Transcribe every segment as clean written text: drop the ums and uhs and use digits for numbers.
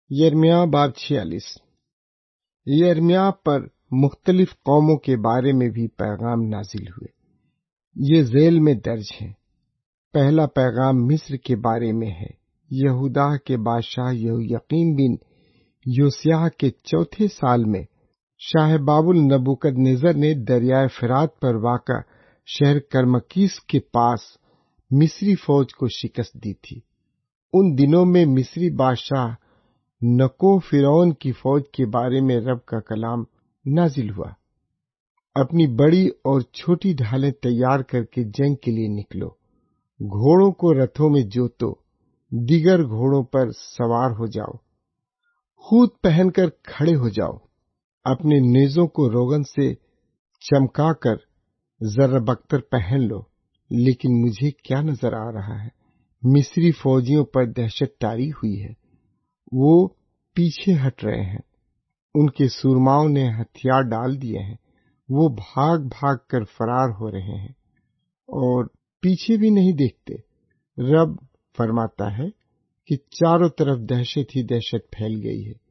یرمیہ باب 46۔ یرمیہ پر مختلف قوموں کے بارے میں بھی پیغام نازل ہوئے۔ یہ ذیل میں درج ہیں۔ پہلا پیغام مصر کے بارے میں ہے۔ یہودا کے بادشاہ یہویقین بن یوسیاہ کے 4 سال میں شاہ بابل نبوکدنضر نے دریائے فرات پر واقع شہر کرمکیس کے پاس مصری فوج کو شکست دی تھی۔ ان دنوں میں مصری بادشاہ نکو فرعون کی فوج کے بارے میں رب کا کلام نازل ہوا۔ اپنی بڑی اور چھوٹی ڈھالیں تیار کر کے جنگ کے لیے نکلو، گھوڑوں کو رتھوں میں جوتو، دیگر گھوڑوں پر سوار ہو جاؤ، خود پہن کر کھڑے ہو جاؤ، اپنے نیزوں کو روغن سے چمکا کر زر بختر پہن لو۔ لیکن مجھے کیا نظر آ رہا ہے؟ مصری فوجیوں پر دہشت طاری ہوئی ہے، وہ پیچھے ہٹ رہے ہیں، ان کے سورماؤں نے ہتھیار ڈال دیے ہیں، وہ بھاگ بھاگ کر فرار ہو رہے ہیں اور پیچھے بھی نہیں دیکھتے۔ رب فرماتا ہے کہ چاروں طرف دہشت ہی دہشت پھیل گئی ہے،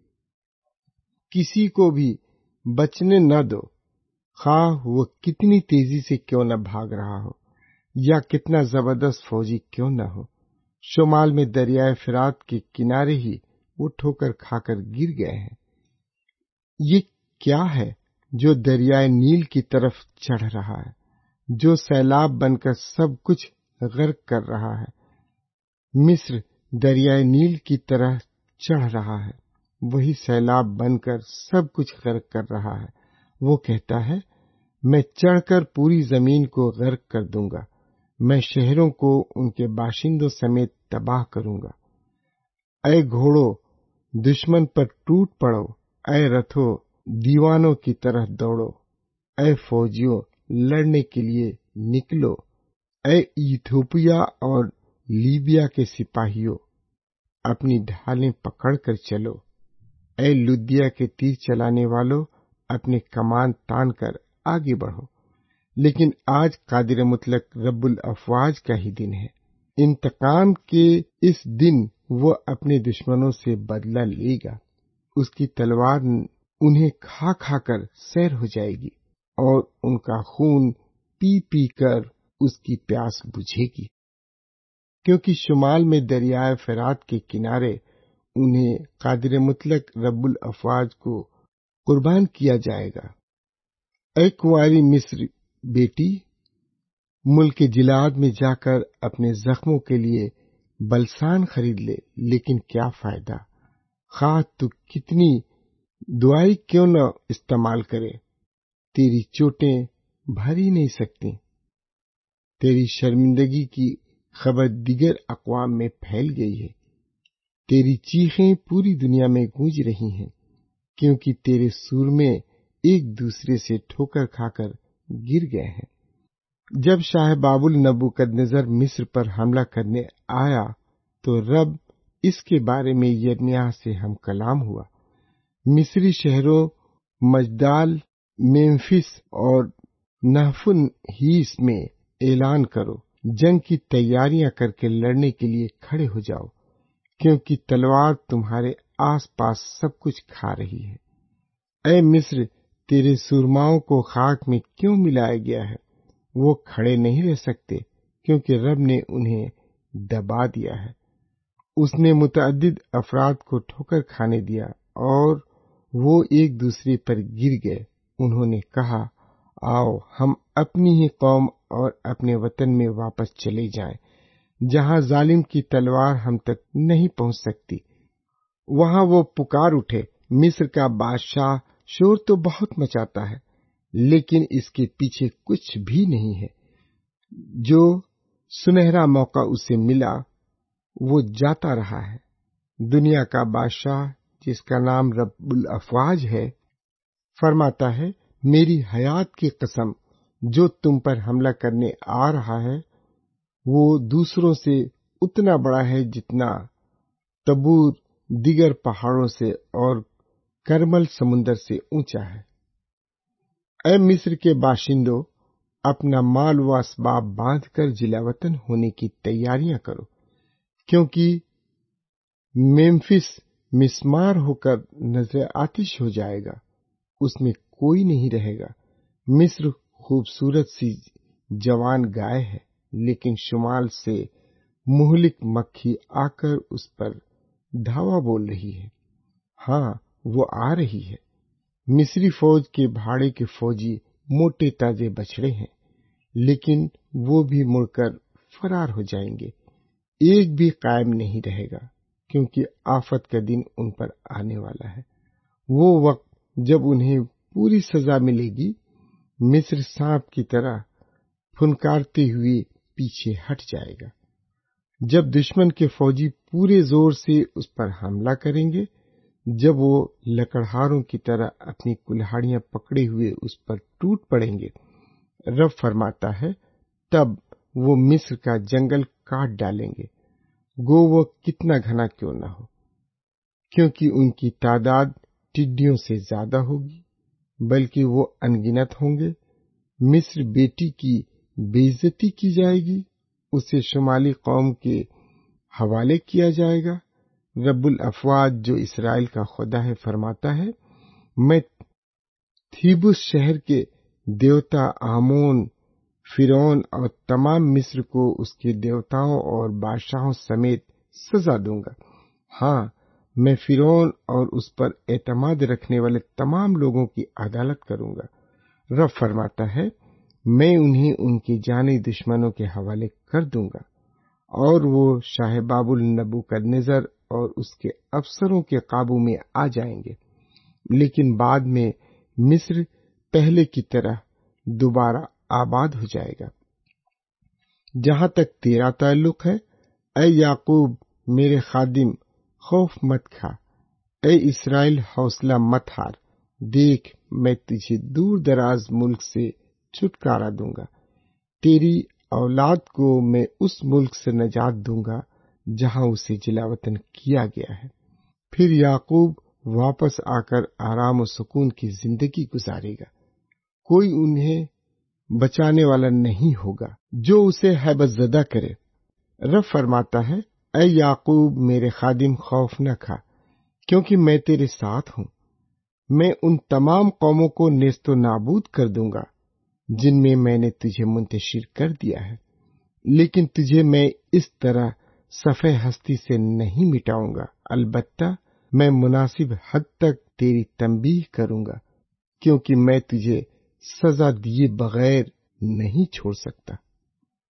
کسی کو بھی بچنے نہ دو، خواہ وہ کتنی تیزی سے کیوں نہ بھاگ رہا ہو یا کتنا زبردست فوجی کیوں نہ ہو۔ شمال میں دریائے فرات کے کنارے ہی وہ ٹھوکر کھا کر گر گئے ہیں۔ یہ کیا ہے جو دریائے نیل کی طرف چڑھ رہا ہے، جو سیلاب بن کر سب کچھ غرق کر رہا ہے؟ مصر دریائے نیل کی طرح چڑھ رہا ہے، وہی سیلاب بن کر سب کچھ غرق کر رہا ہے۔ وہ کہتا ہے، میں چڑھ کر پوری زمین کو غرق کر دوں گا، میں شہروں کو ان کے باشندوں سمیت تباہ کروں گا۔ اے گھوڑو دشمن پر ٹوٹ پڑو، اے رتھو دیوانوں کی طرح دوڑو، اے فوجیوں لڑنے کے لیے نکلو، اے ایتھوپیا اور لیبیا کے سپاہیوں اپنی ڈھالیں پکڑ کر چلو، اے لدیا کے تیر چلانے والوں اپنے کمان تان کر آگے بڑھو۔ لیکن آج قادر مطلق رب الافواج کا ہی دن ہے۔ انتقام کے اس دن وہ اپنے دشمنوں سے بدلہ لے گا، اس کی تلوار انہیں کھا کھا کر سیر ہو جائے گی اور ان کا خون پی پی کر اس کی پیاس بجھے گی، کیونکہ شمال میں دریائے فرات کے کنارے انہیں قادر مطلق رب الافواج کو قربان کیا جائے گا۔ اے کنواری مصر بیٹی، ملک جلاد میں جا کر اپنے زخموں کے لیے بلسان خرید لے، لیکن کیا فائدہ؟ خواہ تو کتنی دوائی کیوں نہ استعمال کرے، تیری چوٹیں بھر ہی نہیں سکتی۔ تیری شرمندگی کی خبر دیگر اقوام میں پھیل گئی ہے، تیری چیخیں پوری دنیا میں گونج رہی ہیں، کیونکہ تیرے سورمے ایک دوسرے سے ٹھوکر کھا کر گر گئے ہیں۔ جب شاہ بابل نبوکدنضر مصر پر حملہ کرنے آیا تو رب اس کے بارے میں یرمیہ سے ہم کلام ہوا۔ مصری شہروں مجدال، میمفس اور نحفن ہیس میں اعلان کرو، جنگ کی تیاریاں کر کے لڑنے کے لیے کھڑے ہو جاؤ، کیونکہ تلوار تمہارے آس پاس سب کچھ کھا رہی ہے۔ اے مصر، تیرے سورماؤں کو خاک میں کیوں ملایا گیا ہے؟ وہ کھڑے نہیں رہ سکتے، کیونکہ رب نے انہیں دبا دیا ہے۔ اس نے متعدد افراد کو ٹھوکر کھانے دیا اور وہ ایک دوسرے پر گر گئے۔ انہوں نے کہا، آؤ ہم اپنی ہی قوم اور اپنے وطن میں واپس چلے جائیں، جہاں ظالم کی تلوار ہم تک نہیں پہنچ سکتی۔ وہاں وہ پکار اٹھے، مصر کا بادشاہ شور تو بہت مچاتا ہے، لیکن اس کے پیچھے کچھ بھی نہیں ہے۔ جو سنہرا موقع اسے ملا وہ جاتا رہا ہے۔ دنیا کا بادشاہ جس کا نام رب الافواج ہے فرماتا ہے، میری حیات کی قسم، جو تم پر حملہ کرنے آ رہا ہے وہ دوسروں سے اتنا بڑا ہے جتنا تبور دیگر پہاڑوں سے اور کرمل سمندر سے اونچا ہے۔ اے مصر کے باشندوں، اپنا مال و اسباب باندھ کر جلاوطن ہونے کی تیاریاں کرو، کیونکہ میمفس مسمار ہو کر نظر آتش ہو جائے گا، اس میں کوئی نہیں رہے گا۔ مصر خوبصورت سی جوان گائے ہے، لیکن شمال سے مہلک مکھی آ کر اس پر دھاوا بول رہی ہے۔ ہاں، وہ آ رہی ہے۔ مصری فوج کے بھاڑے کے فوجی موٹے تازے بچڑے ہیں، لیکن وہ بھی مڑ کر فرار ہو جائیں گے۔ ایک بھی قائم نہیں رہے گا، کیونکہ آفت کا دن ان پر آنے والا ہے۔ وہ وقت جب انہیں پوری سزا ملے گی۔ مصر سانپ کی طرح پھنکارتے ہوئے پیچھے ہٹ جائے گا۔ جب دشمن کے فوجی پورے زور سے اس پر حملہ کریں گے، جب وہ لکڑہاروں کی طرح اپنی کلہاڑیاں پکڑے ہوئے اس پر ٹوٹ پڑیں گے، رب فرماتا ہے، تب وہ مصر کا جنگل کاٹ ڈالیں گے، گو وہ کتنا گھنا کیوں نہ ہو، کیونکہ ان کی تعداد ٹڈیوں سے زیادہ ہوگی، بلکہ وہ انگنت ہوں گے۔ مصر بیٹی کی بے عزتی کی جائے گی، اسے شمالی قوم کے حوالے کیا جائے گا۔ رب الافواج جو اسرائیل کا خدا ہے فرماتا ہے، میں تھیبس شہر کے دیوتا آمون، فرعون اور تمام مصر کو اس کے دیوتاؤں اور بادشاہوں سمیت سزا دوں گا۔ ہاں، میں فرعون اور اس پر اعتماد رکھنے والے تمام لوگوں کی عدالت کروں گا۔ رب فرماتا ہے، میں انہیں ان کے جانی دشمنوں کے حوالے کر دوں گا، اور وہ شاہ بابل نبوکدنضر اور اس کے افسروں کے قابو میں آ جائیں گے۔ لیکن بعد میں مصر پہلے کی طرح دوبارہ آباد ہو جائے گا۔ جہاں تک تیرا تعلق ہے، اے یعقوب میرے خادم، خوف مت کھا، اے اسرائیل حوصلہ مت ہار۔ دیکھ، میں تجھے دور دراز ملک سے چھٹکارا دوں گا، تیری اولاد کو میں اس ملک سے نجات دوں گا جہاں اسے جلاوطن کیا گیا ہے۔ پھر یعقوب واپس آ کر آرام و سکون کی زندگی گزارے گا۔ کوئی انہیں بچانے والا نہیں ہوگا جو اسے ہیبت زدہ کرے۔ رب فرماتا ہے، اے یعقوب میرے خادم، خوف نہ کھا، کیونکہ میں تیرے ساتھ ہوں۔ میں ان تمام قوموں کو نیست و نابود کر دوں گا جن میں نے تجھے منتشر کر دیا ہے، لیکن تجھے میں اس طرح صفحہ ہستی سے نہیں مٹاؤں گا۔ البتہ میں مناسب حد تک تیری تنبیہ کروں گا، کیونکہ میں تجھے سزا دیے بغیر نہیں چھوڑ سکتا۔